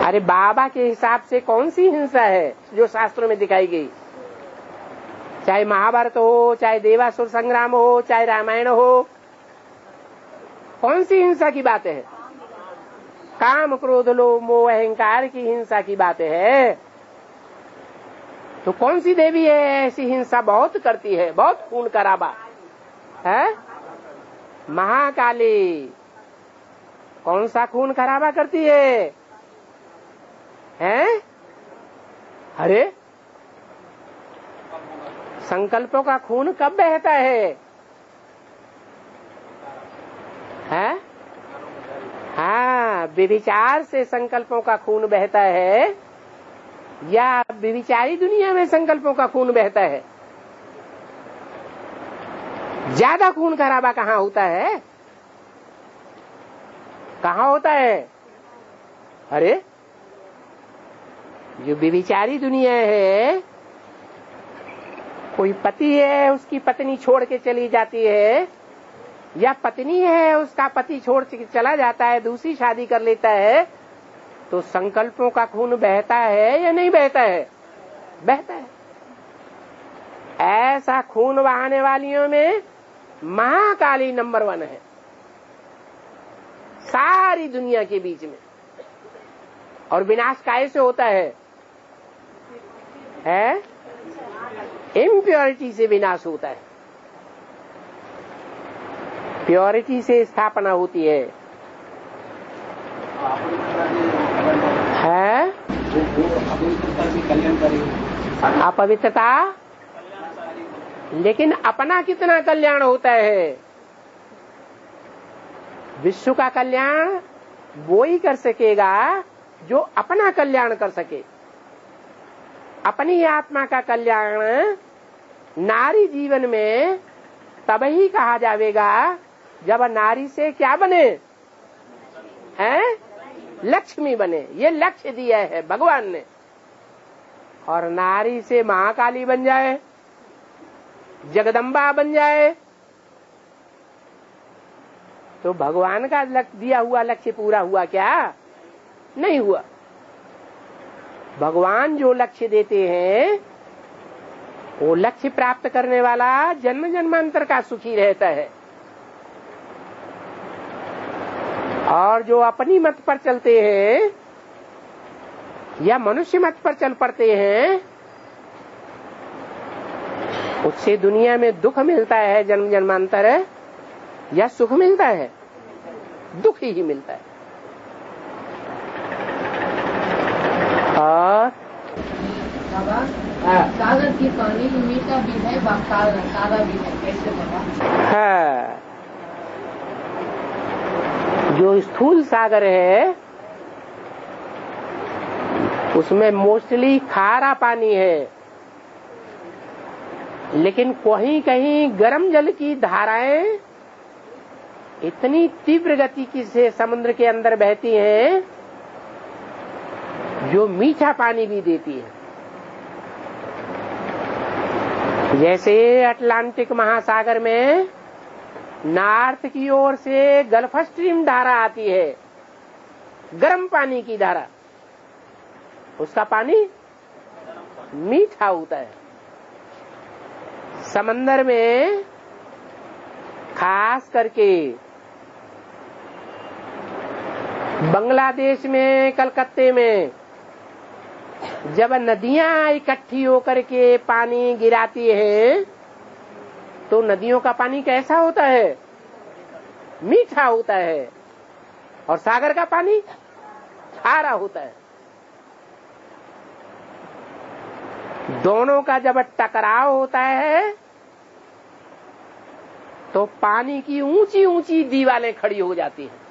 अरे बाबा के हिसाब से कौन सी हिंसा है जो शास्त्रों में दिखाई गई? चाहे महाभारत हो, चाहे देवासुर संग्राम हो, चाहे रामायण हो, कौन सी हिंसा की बात है? काम क्रोध लोभ मोह अहंकार की हिंसा की बात है। तो कौन सी देवी है ऐसी हिंसा बहुत करती है, बहुत खून खराबा है? महाकाली। कौन सा खून खराबा करती है? हैं? अरे संकल्पों का खून कब बहता है? हैं? हाँ, व्यभिचार से संकल्पों का खून बहता है या व्यभिचारी दुनिया में संकल्पों का खून बहता है? ज्यादा खून खराबा कहाँ होता है? कहाँ होता है? अरे जो व्यभिचारी दुनिया है, कोई पति है उसकी पत्नी छोड़ के चली जाती है, या पत्नी है उसका पति छोड़ के चला जाता है, दूसरी शादी कर लेता है, तो संकल्पों का खून बहता है या नहीं बहता है? बहता है। ऐसा खून बहाने वालियों में महाकाली नंबर वन है सारी दुनिया के बीच में। और विनाश काहे से होता है? है इम्प्योरिटी से विनाश होता है, प्योरिटी से स्थापना होती है। है अपवित्रता, लेकिन अपना कितना कल्याण होता है? विश्व का कल्याण वो ही कर सकेगा जो अपना कल्याण कर सके। अपनी आत्मा का कल्याण नारी जीवन में तब ही कहा जाएगा जब नारी से क्या बने? हैं? लक्ष्मी बने। ये लक्ष्य दिया है भगवान ने। और नारी से महाकाली बन जाए, जगदम्बा बन जाए, तो भगवान का दिया हुआ लक्ष्य पूरा हुआ क्या? नहीं हुआ। भगवान जो लक्ष्य देते हैं वो लक्ष्य प्राप्त करने वाला जन्म जन्मांतर का सुखी रहता है, और जो अपनी मत पर चलते हैं या मनुष्य मत पर चल पड़ते हैं, उससे दुनिया में दुख मिलता है जन्म जन्मांतर, या सुख मिलता है? दुख ही मिलता है। और सागर की पानी मीठा भी है, काला भी है, कैसे पता? हाँ, जो स्थूल सागर है उसमें मोस्टली खारा पानी है, लेकिन कहीं कहीं गर्म जल की धाराएं इतनी तीव्र गति की से समुद्र के अंदर बहती हैं जो मीठा पानी भी देती है। जैसे अटलांटिक महासागर में नॉर्थ की ओर से गल्फ स्ट्रीम धारा आती है, गर्म पानी की धारा, उसका पानी मीठा होता है। समंदर में खास करके बांग्लादेश में, कलकत्ते में जब नदियां इकट्ठी होकर के पानी गिराती है तो नदियों का पानी कैसा होता है? मीठा होता है, और सागर का पानी खारा होता है। दोनों का जब टकराव होता है तो पानी की ऊंची ऊंची दीवारें खड़ी हो जाती हैं।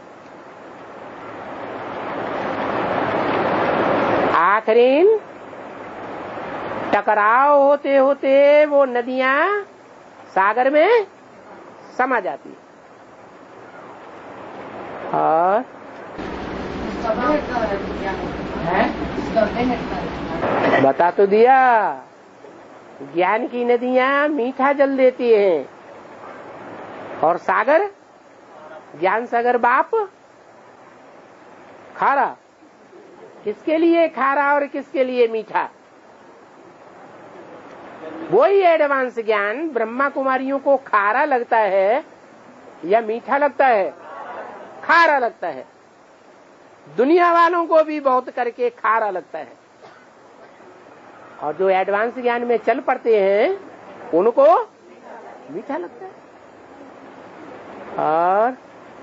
आखिरीन टकराव होते होते वो नदियां सागर में समा जाती है। और बता तो दिया, ज्ञान की नदियां मीठा जल देती हैं, और सागर, ज्ञान सागर बाप खारा। किसके लिए खारा और किसके लिए मीठा। वही एडवांस ज्ञान ब्रह्मा कुमारियों को खारा लगता है या मीठा लगता है? खारा लगता है। दुनिया वालों को भी बहुत करके खारा लगता है, और जो एडवांस ज्ञान में चल पड़ते हैं उनको मीठा लगता है। और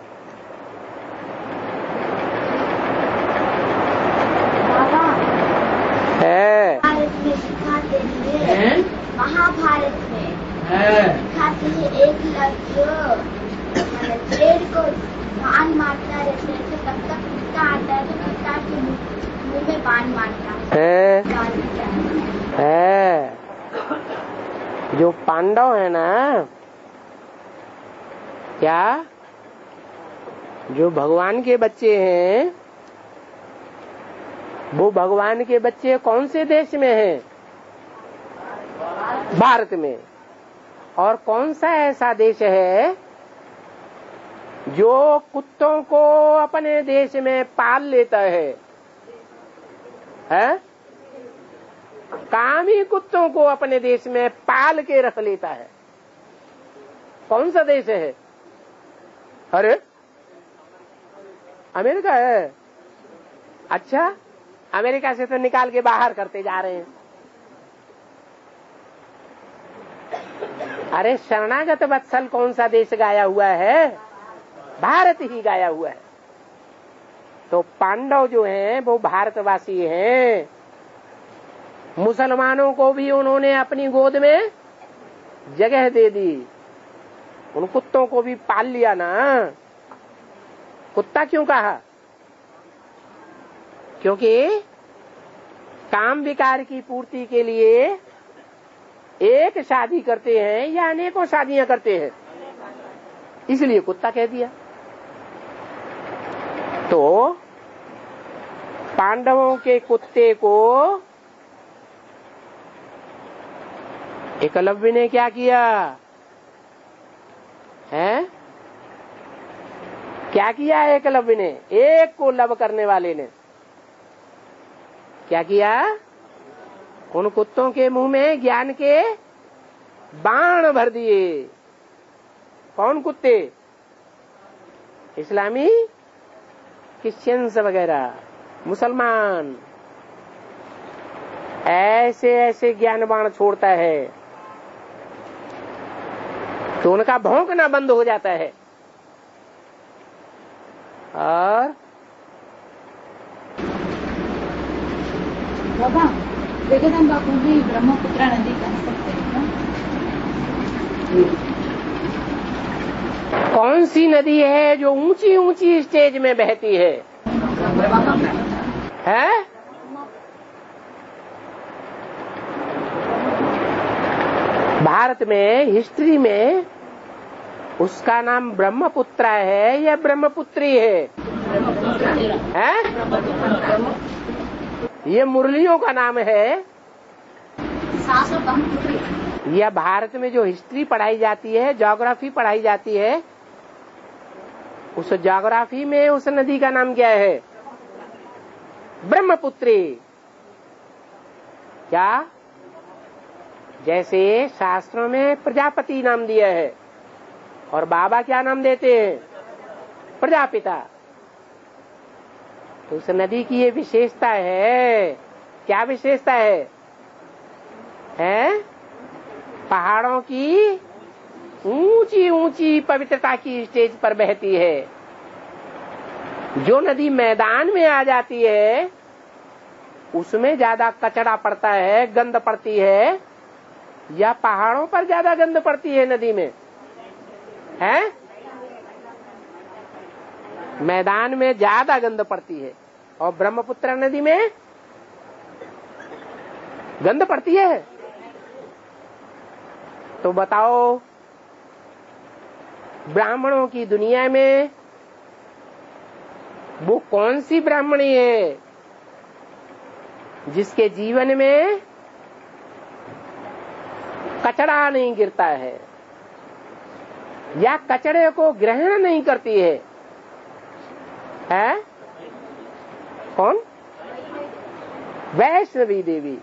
है भारत में सिखाते हैं, महाभारत में सिखाते हैं एक लड़का पेड़ को बाण मारता रहता है, तब तक कुत्ता आता है तो कुत्ता के मुंह में बाण मारता है, है। है। जो पांडव है ना, क्या जो भगवान के बच्चे हैं, वो भगवान के बच्चे कौन से देश में हैं? भारत में। और कौन सा ऐसा देश है जो कुत्तों को अपने देश में पाल लेता है? है? कामी कुत्तों को अपने देश में पाल के रख लेता है। कौन सा देश है? अरे अमेरिका है। अच्छा, अमेरिका से तो निकाल के बाहर करते जा रहे हैं। अरे शरणागत वत्सल कौन सा देश गाया हुआ है? भारत ही गाया हुआ है। तो पांडव जो हैं वो भारतवासी हैं। मुसलमानों को भी उन्होंने अपनी गोद में जगह दे दी, उन कुत्तों को भी पाल लिया ना। कुत्ता क्यों कहा? क्योंकि काम विकार की पूर्ति के लिए एक शादी करते हैं या अनेकों शादियां करते हैं, इसलिए कुत्ता कह दिया। तो पांडवों के कुत्ते को एकलव्य ने क्या किया है? क्या किया एकलव्य ने? एक को लव करने वाले ने क्या किया? उन कुत्तों के मुंह में ज्ञान के बाण भर दिए। कौन कुत्ते? इस्लामी क्रिश्चियंस वगैरह, मुसलमान। ऐसे ऐसे ज्ञान बाण छोड़ता है तो उनका भौंकना बंद हो जाता है। और बाबा जगदम्बा को भी ब्रह्मपुत्रा नदी कह सकते हैं। कौन सी नदी है जो ऊंची ऊंची स्टेज में बहती है? है? भारत में हिस्ट्री में उसका नाम ब्रह्मपुत्रा है या ब्रह्मपुत्री है? है? ये मुरलियों का नाम है। यह भारत में जो हिस्ट्री पढ़ाई जाती है, ज्योग्राफी पढ़ाई जाती है, उस ज्योग्राफी में उस नदी का नाम क्या है? ब्रह्मपुत्री। क्या? जैसे शास्त्रों में प्रजापति नाम दिया है और बाबा क्या नाम देते हैं? प्रजापिता। तो उस नदी की ये विशेषता है। क्या विशेषता है? हैं? पहाड़ों की ऊंची ऊंची पवित्रता की स्टेज पर बहती है। जो नदी मैदान में आ जाती है उसमें ज्यादा कचरा पड़ता है, गंद पड़ती है, या पहाड़ों पर ज्यादा गंद पड़ती है नदी में? है? मैदान में ज्यादा गंद पड़ती है और ब्रह्मपुत्र नदी में गंद पड़ती है। तो बताओ, ब्राह्मणों की दुनिया में वो कौन सी ब्राह्मणी है जिसके जीवन में कचरा नहीं गिरता है या कचरे को ग्रहण नहीं करती है? है? कौन? वैष्णवी देवी।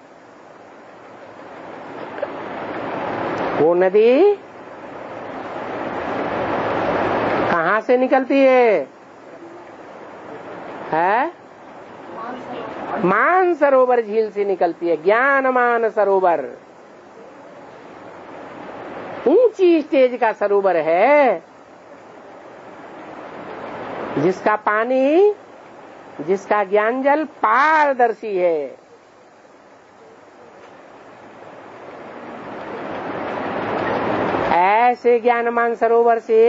वो नदी कहां से निकलती है? है मान सरोवर झील से निकलती है। ज्ञानमान सरोवर ऊंची स्टेज का सरोवर है, जिसका पानी, जिसका ज्ञान जल पारदर्शी है। ऐसे ज्ञानमान सरोवर से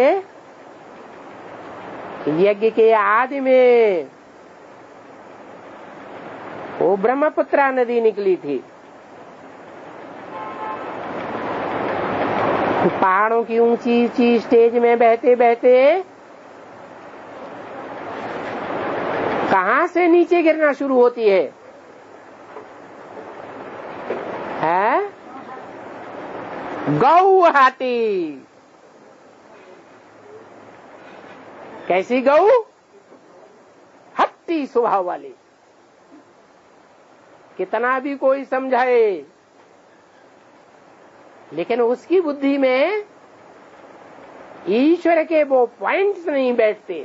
यज्ञ के आदि में वो ब्रह्मपुत्रा नदी निकली थी। पहाड़ों की ऊंची ऊंची स्टेज में बहते बहते कहां से नीचे गिरना शुरू होती है? है गौहाटी। कैसी गौ? हट्टी स्वभाव वाली। कितना भी कोई समझाए, लेकिन उसकी बुद्धि में ईश्वर के वो पॉइंट्स नहीं बैठते।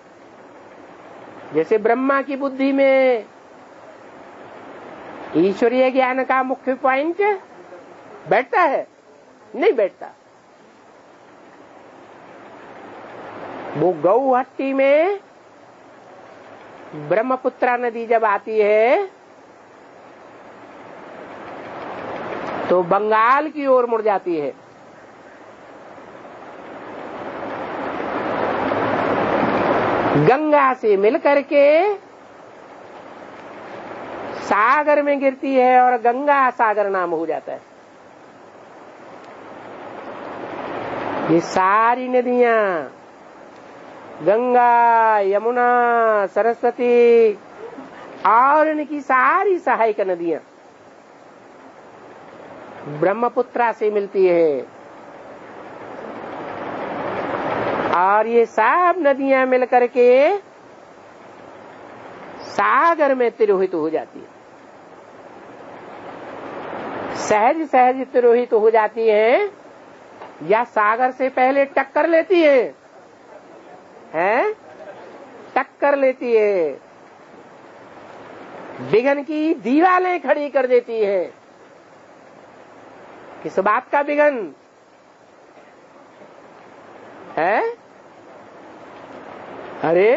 जैसे ब्रह्मा की बुद्धि में ईश्वरीय ज्ञान का मुख्य पॉइंट बैठता है? नहीं बैठता। वो गौहट्टी में ब्रह्मपुत्रा नदी जब आती है तो बंगाल की ओर मुड़ जाती है। गंगा से मिलकर के सागर में गिरती है और गंगा सागर नाम हो जाता है। ये सारी नदियां, गंगा, यमुना, सरस्वती और इनकी सारी सहायक नदियां ब्रह्मपुत्रा से मिलती है। और ये सब नदियां मिलकर के सागर में तिरोहित हो जाती है। सहज सहज तिरोहित हो जाती है या सागर से पहले टक्कर लेती है? हैं? टक्कर लेती है, विघ्न की दीवारें खड़ी कर देती है। किस बात का विघ्न है? अरे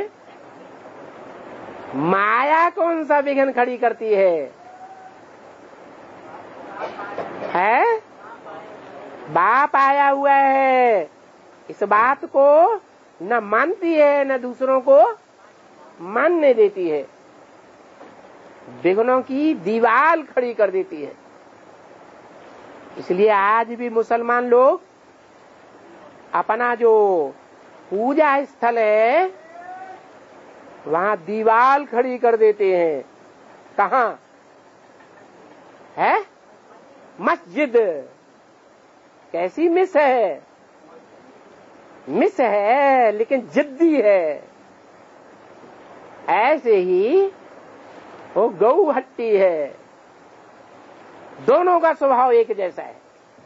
माया कौन सा विघ्न खड़ी करती है? है बाप आया हुआ है, इस बात को न मानती है न दूसरों को मानने देती है। विघ्नों की दीवार खड़ी कर देती है। इसलिए आज भी मुसलमान लोग अपना जो पूजा स्थल है वहां दीवार खड़ी कर देते हैं। कहां है? मस्जिद। कैसी मिस है? मिस है लेकिन जिद्दी है। ऐसे ही वो गौहट्टी है। दोनों का स्वभाव एक जैसा है।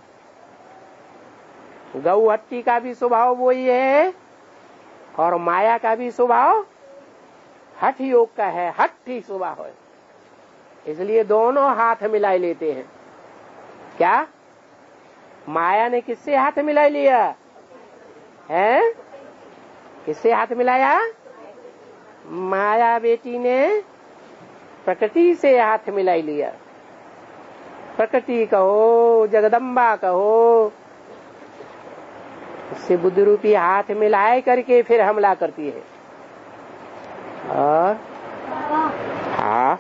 गौहट्टी का भी स्वभाव वही है और माया का भी स्वभाव हठ योग का है, हट्ठी स्वभाव है। इसलिए दोनों हाथ मिला लेते हैं। क्या माया ने किससे हाथ मिला लिया है? किससे हाथ मिलाया? माया बेटी ने प्रकृति से हाथ मिला लिया। प्रकृति कहो, जगदम्बा कहो, उससे बुद्धि रूपी हाथ मिलाए करके फिर हमला करती है। और हाँ,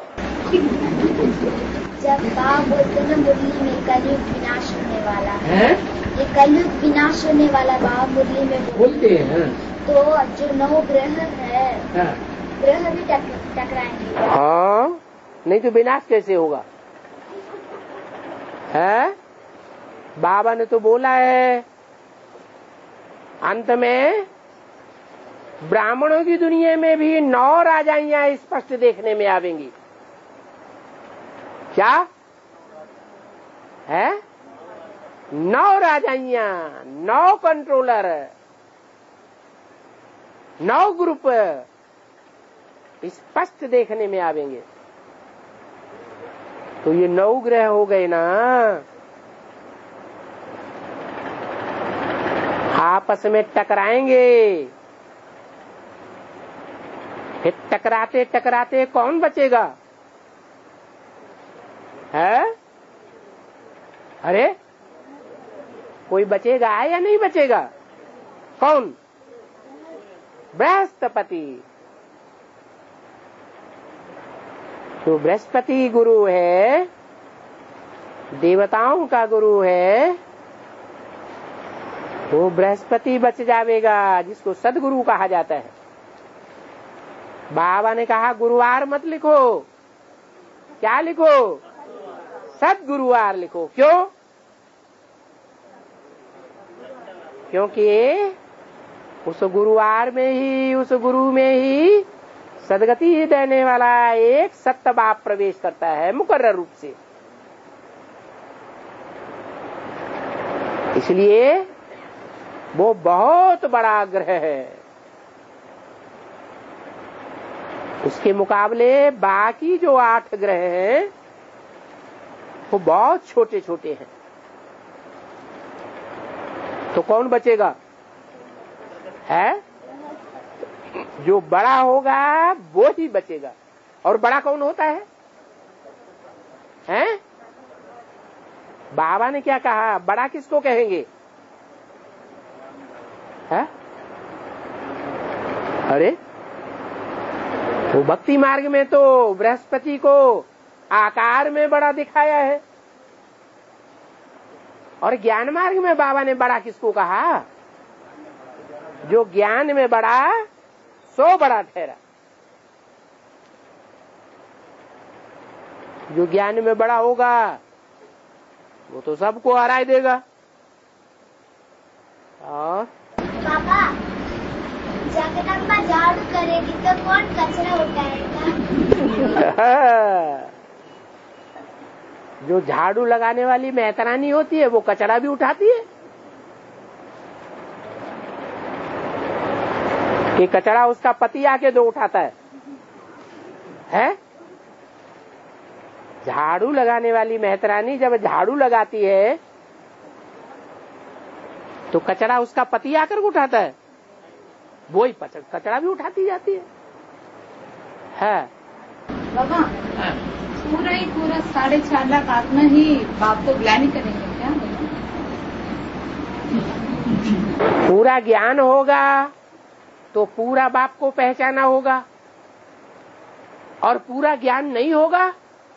जब बाबा बोलते हैं मुरली में कलयुग विनाश होने वाला है, ये कलयुग विनाश होने वाला बाबा मुरली में बोलते हैं, तो जो नौ ग्रह है, हाँ। ग्रह भी टक, टकराएंगे। हाँ, नहीं तो विनाश कैसे होगा? है बाबा ने तो बोला है अंत में ब्राह्मणों की दुनिया में भी नौ राजाइयां स्पष्ट देखने में आवेंगी। क्या है? नौ राजाइयां, नौ कंट्रोलर, नौ ग्रुप स्पष्ट देखने में आवेंगे। तो ये नौ ग्रह हो गए ना, आपस में टकराएंगे। फिर टकराते टकराते कौन बचेगा? है? अरे कोई बचेगा या नहीं बचेगा? कौन? बृहस्पति। तो बृहस्पति गुरु है, देवताओं का गुरु है, वो बृहस्पति बच जावेगा, जिसको सदगुरु कहा जाता है। बाबा ने कहा गुरुवार मत लिखो, क्या लिखो? सदगुरुवार लिखो। क्यों? क्योंकि उस गुरुवार में ही, उस गुरु में ही सदगति देने वाला एक सत्य बाप प्रवेश करता है मुकर्रर रूप से। इसलिए वो बहुत बड़ा ग्रह है। उसके मुकाबले बाकी जो आठ ग्रह हैं वो बहुत छोटे छोटे हैं। तो कौन बचेगा? है? जो बड़ा होगा वो ही बचेगा। और बड़ा कौन होता है? हैं? बाबा ने क्या कहा? बड़ा किसको कहेंगे? है? अरे वो भक्ति मार्ग में तो बृहस्पति को आकार में बड़ा दिखाया है, और ज्ञान मार्ग में बाबा ने बड़ा किसको कहा? जो ज्ञान में बड़ा सो बड़ा ठहरा। जो ज्ञान में बड़ा होगा वो तो सबको हरा देगा। और पापा, जगदम्बा झाड़ू करेगी तो कौन कचरा उठाएगा? जो झाड़ू लगाने वाली मेहतरानी होती है वो कचरा भी उठाती है। कि कचरा उसका पति आके दो उठाता है? है? झाड़ू लगाने वाली मेहतरानी जब झाड़ू लगाती है तो कचरा उसका पति आकर उठाता है, वो ही कचरा भी उठाती जाती है। है बाबा, पूरा ही पूरा साढ़े चार लाख आत्मा ही बाप को ग्लानि करेंगे क्या? पूरा ज्ञान होगा तो पूरा बाप को पहचाना होगा, और पूरा ज्ञान नहीं होगा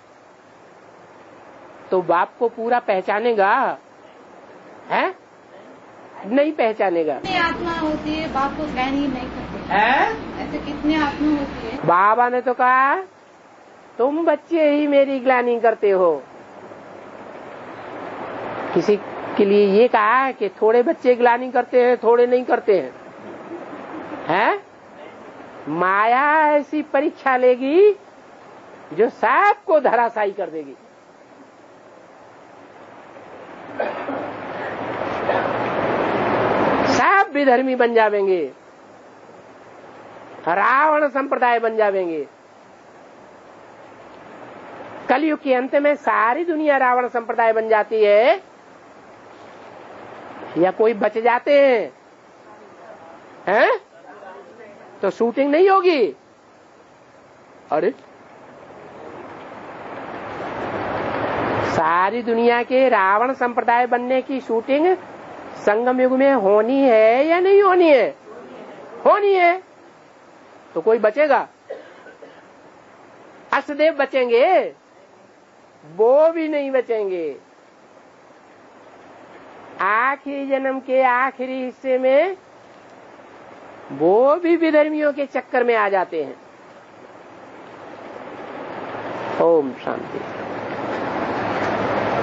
तो बाप को पूरा पहचानेगा? है? नहीं पहचानेगा। कितनी आत्मा होती है बाप को ग्लानि नहीं करते? है? ऐसे कितनी आत्मा होती है? बाबा ने तो कहा तुम बच्चे ही मेरी ग्लानि करते हो। किसी के लिए ये कहा कि थोड़े बच्चे ग्लानि करते हैं, थोड़े नहीं करते हैं। है? माया ऐसी परीक्षा लेगी जो सबको धराशायी कर देगी। सब विधर्मी बन जावेंगे, रावण संप्रदाय बन जावेंगे। कलयुग के अंत में सारी दुनिया रावण संप्रदाय बन जाती है या कोई बच जाते हैं? हैं? तो शूटिंग नहीं होगी। अरे सारी दुनिया के रावण संप्रदाय बनने की शूटिंग संगम युग में होनी है या नहीं होनी है? होनी है। तो कोई बचेगा? अष्टदेव बचेंगे? वो भी नहीं बचेंगे। आखिरी जन्म के आखिरी हिस्से में वो भी विधर्मियों के चक्कर में आ जाते हैं। ओम शांति।